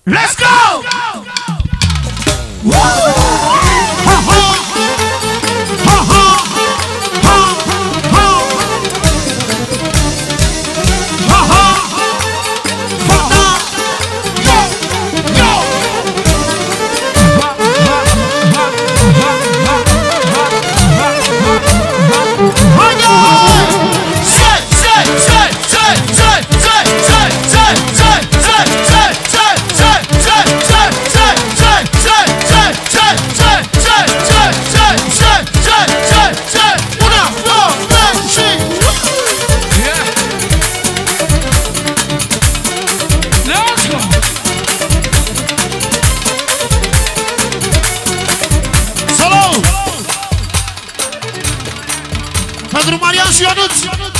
Let's go! Pentru Marian și Ionuț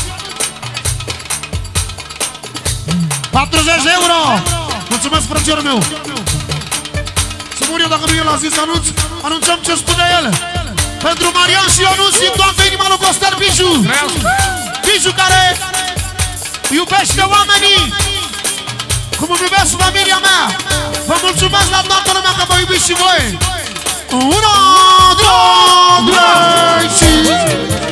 40 de euro. Mulțumesc, frățiorul meu. Să mor eu dacă nu el a zis anunț. Anunțăm ce spune el. Pentru Marian și Ionuț din toată inima lui Costel Biju. Biju care iubește oamenii cum îmi iubesc familia mea. Vă mulțumesc la toată lumea că vă iubiți și voi. 1, 2, 3 și...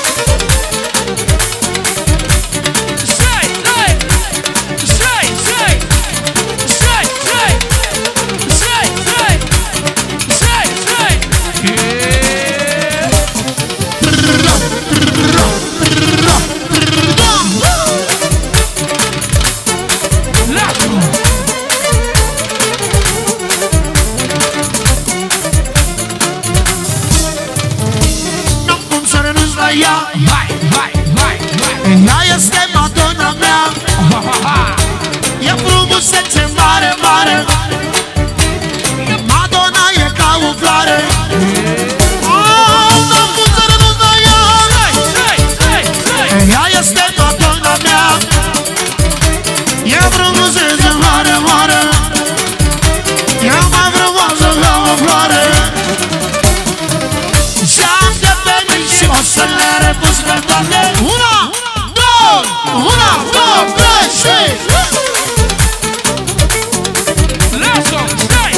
Ea este Madonna mea. E frumusețe mare, mare. Madonna e ca o floare. N-am cum să renunț la ea. Ea este Madonna mea. E frumusețe mare, mare. E mai frumoasă ca o floare. Și-am de venit și o să le repus pe toate. Una, două, trei și... Lasă-o! Stai!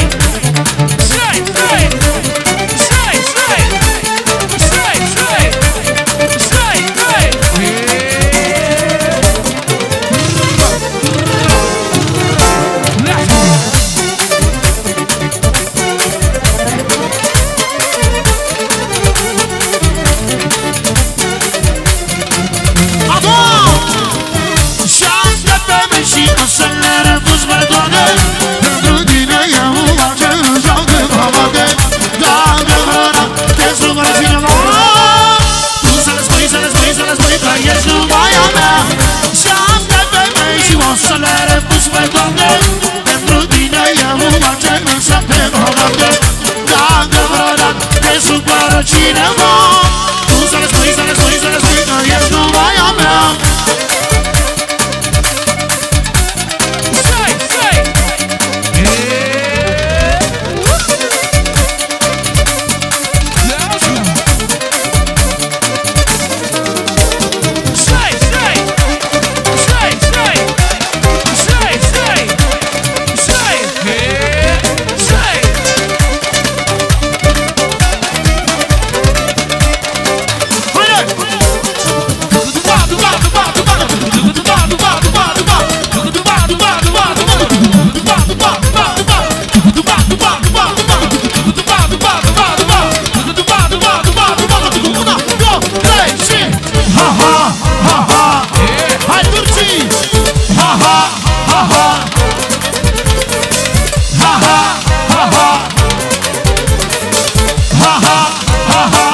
Să le repus pe toate. Pentru tine eu mă cer însă pe comandă. Dacă vreodată te supără cineva, tu să le spui că ești numai a mea. Ha ha ha ha.